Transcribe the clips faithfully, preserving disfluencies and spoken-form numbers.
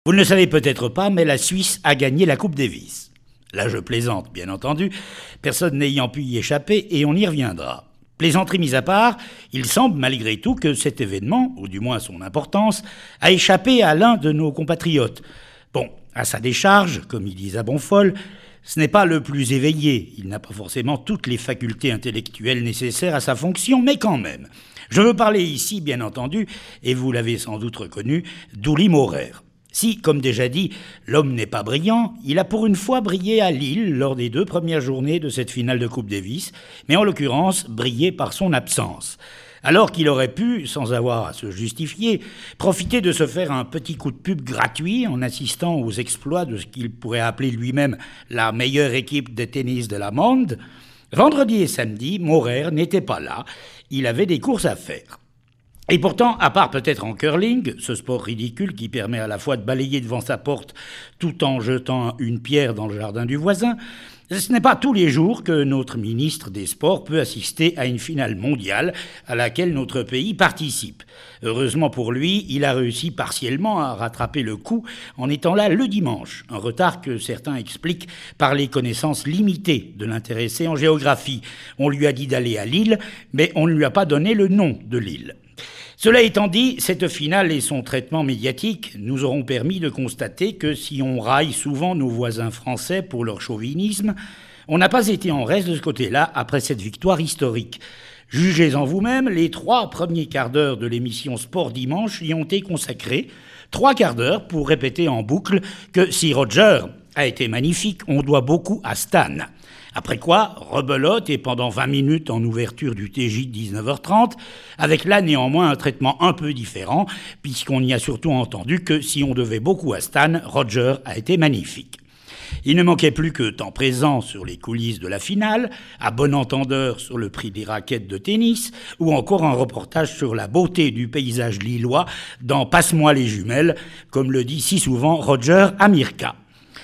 Vous ne le savez peut-être pas, mais la Suisse a gagné la Coupe Davis. Là, je plaisante, bien entendu, personne n'ayant pu y échapper, et on y reviendra. Plaisanterie mise à part, il semble malgré tout que cet événement, ou du moins son importance, a échappé à l'un de nos compatriotes. Bon, à sa décharge, comme il disait à Bonfol, ce n'est pas le plus éveillé, il n'a pas forcément toutes les facultés intellectuelles nécessaires à sa fonction, mais quand même. Je veux parler ici, bien entendu, et vous l'avez sans doute reconnu, d'Uli Maurer. Si, comme déjà dit, l'homme n'est pas brillant, il a pour une fois brillé à Lille lors des deux premières journées de cette finale de Coupe Davis, mais en l'occurrence brillé par son absence. Alors qu'il aurait pu, sans avoir à se justifier, profiter de se faire un petit coup de pub gratuit en assistant aux exploits de ce qu'il pourrait appeler lui-même la meilleure équipe de tennis de la monde, vendredi et samedi, Maurer n'était pas là, il avait des courses à faire. Et pourtant, à part peut-être en curling, ce sport ridicule qui permet à la fois de balayer devant sa porte tout en jetant une pierre dans le jardin du voisin, ce n'est pas tous les jours que notre ministre des Sports peut assister à une finale mondiale à laquelle notre pays participe. Heureusement pour lui, il a réussi partiellement à rattraper le coup en étant là le dimanche, un retard que certains expliquent par les connaissances limitées de l'intéressé en géographie. On lui a dit d'aller à Lille, mais on ne lui a pas donné le nom de l'île. Cela étant dit, cette finale et son traitement médiatique nous auront permis de constater que si on raille souvent nos voisins français pour leur chauvinisme, on n'a pas été en reste de ce côté-là après cette victoire historique. Jugez-en vous-même, les trois premiers quarts d'heure de l'émission Sport Dimanche y ont été consacrés, trois quarts d'heure pour répéter en boucle que si Roger a été magnifique, on doit beaucoup à Stan. Après quoi, rebelote et pendant vingt minutes en ouverture du T J de dix-neuf heures trente, avec là néanmoins un traitement un peu différent, puisqu'on y a surtout entendu que si on devait beaucoup à Stan, Roger a été magnifique. Il ne manquait plus que temps présent sur les coulisses de la finale, à bon entendeur sur le prix des raquettes de tennis, ou encore un reportage sur la beauté du paysage lillois dans Passe-moi les jumelles, comme le dit si souvent Roger à Mirka.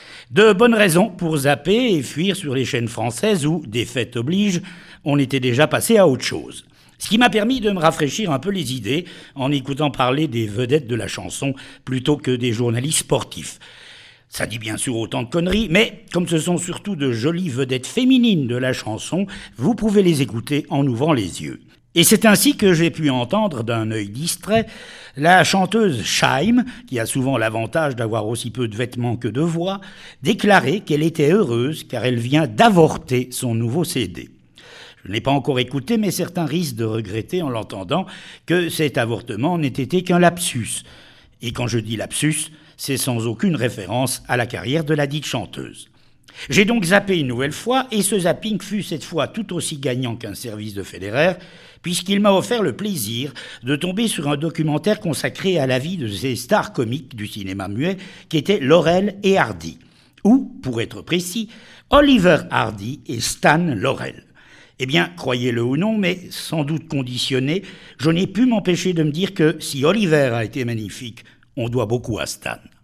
De bonnes raisons pour zapper et fuir sur les chaînes françaises où, défaite oblige, on était déjà passé à autre chose. Ce qui m'a permis de me rafraîchir un peu les idées en écoutant parler des vedettes de la chanson plutôt que des journalistes sportifs. Ça dit bien sûr autant de conneries, mais comme ce sont surtout de jolies vedettes féminines de la chanson, vous pouvez les écouter en ouvrant les yeux. Et c'est ainsi que j'ai pu entendre d'un œil distrait la chanteuse Scheim, qui a souvent l'avantage d'avoir aussi peu de vêtements que de voix, déclarer qu'elle était heureuse car elle vient d'avorter son nouveau C D. Je ne l'ai pas encore écouté, mais certains risquent de regretter en l'entendant que cet avortement n'ait été qu'un lapsus. Et quand je dis lapsus, c'est sans aucune référence à la carrière de la dite chanteuse. J'ai donc zappé une nouvelle fois, et ce zapping fut cette fois tout aussi gagnant qu'un service de Federer, puisqu'il m'a offert le plaisir de tomber sur un documentaire consacré à la vie de ces stars comiques du cinéma muet, qui étaient Laurel et Hardy, ou, pour être précis, Oliver Hardy et Stan Laurel. Eh bien, croyez-le ou non, mais sans doute conditionné, je n'ai pu m'empêcher de me dire que si Oliver a été magnifique, on doit beaucoup à Stan.